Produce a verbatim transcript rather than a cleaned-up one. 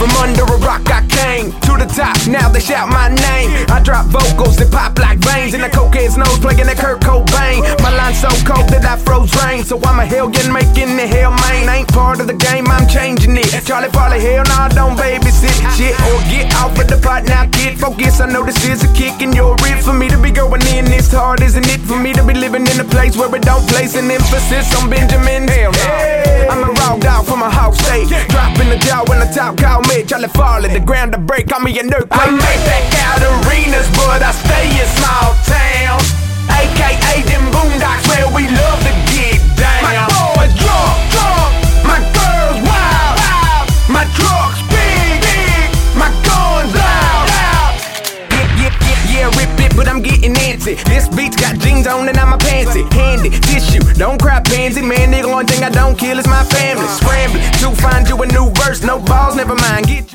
From under a rock I came to the top, now they shout my name. I drop vocals that pop like veins in the cokehead's nose, playing that Kurt Cobain. My line's so cold that I froze rain, so I'm a hellion making the hell main. Ain't part of the game, I'm changing it. Charlie Farley, hell nah, don't babysit shit or get off of the pot now, kid. Focus, I know this is a kick in your rib. For me to be going in this hard, isn't it? For me to be living in a place where it don't place an emphasis on Benjamin. Hell no. Hey. I'm a raw dog from a hawk state, dropping the jaw when the top call me Charlie Farley. The ground to break, call me an earthquake. I make back out arenas, but I stay in small towns, A K A them boondocks where we love to get down. My boys drunk, drunk, my girls wild, wild, my trucks big, big, my guns loud, loud. Yeah, yeah, yeah, yeah, rip it, but I'm getting antsy. This beat's got jeans on and I'm a pantsy. Handy, tissue, don't cry pansy. Man, nigga, only thing I don't kill is my family. Scrambling to find you a new verse, no balls, never mind, get you.